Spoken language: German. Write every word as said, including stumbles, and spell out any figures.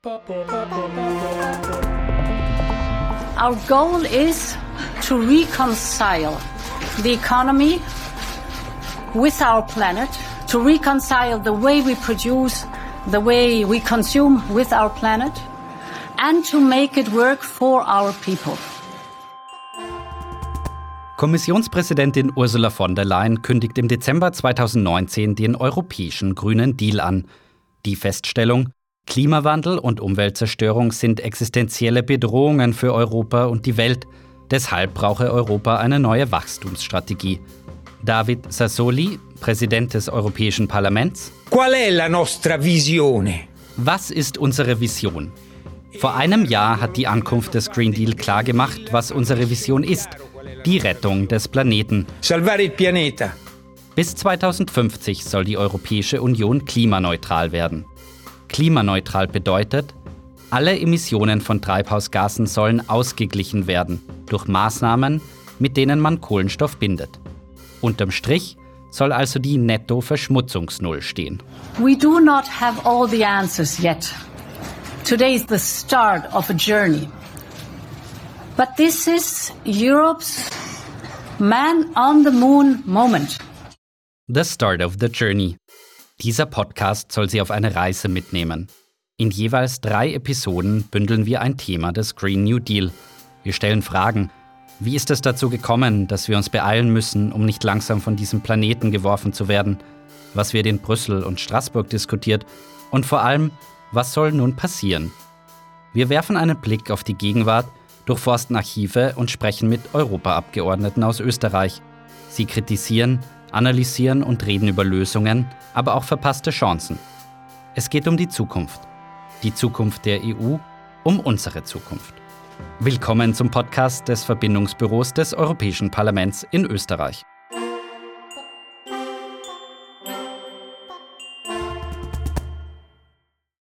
Our goal is to reconcile the economy with our planet, to reconcile the way we produce, the way we consume with our planet, and to make it work for our people. Kommissionspräsidentin Ursula von der Leyen kündigt im Dezember zweitausendneunzehn den Europäischen Grünen Deal an. Die Feststellung: Klimawandel und Umweltzerstörung sind existenzielle Bedrohungen für Europa und die Welt. Deshalb brauche Europa eine neue Wachstumsstrategie. David Sassoli, Präsident des Europäischen Parlaments. Qual è la nostra visione? Was ist unsere Vision? Vor einem Jahr hat die Ankunft des Green Deal klargemacht, was unsere Vision ist. Die Rettung des Planeten. Salvare il pianeta. Bis zweitausendfünfzig soll die Europäische Union klimaneutral werden. Klimaneutral bedeutet, alle Emissionen von Treibhausgasen sollen ausgeglichen werden durch Maßnahmen, mit denen man Kohlenstoff bindet. Unterm Strich soll also die Netto-Verschmutzungsnull stehen. We do not have all the answers yet. Today is the start of a journey. But this is Europe's Man on the Moon moment. The start of the journey. Dieser Podcast soll Sie auf eine Reise mitnehmen. In jeweils drei Episoden bündeln wir ein Thema des Green New Deal. Wir stellen Fragen. Wie ist es dazu gekommen, dass wir uns beeilen müssen, um nicht langsam von diesem Planeten geworfen zu werden? Was wird in Brüssel und Straßburg diskutiert? Und vor allem, was soll nun passieren? Wir werfen einen Blick auf die Gegenwart, durchforsten Archive und sprechen mit Europaabgeordneten aus Österreich. Sie kritisieren, analysieren und reden über Lösungen, aber auch verpasste Chancen. Es geht um die Zukunft. Die Zukunft der E U, um unsere Zukunft. Willkommen zum Podcast des Verbindungsbüros des Europäischen Parlaments in Österreich.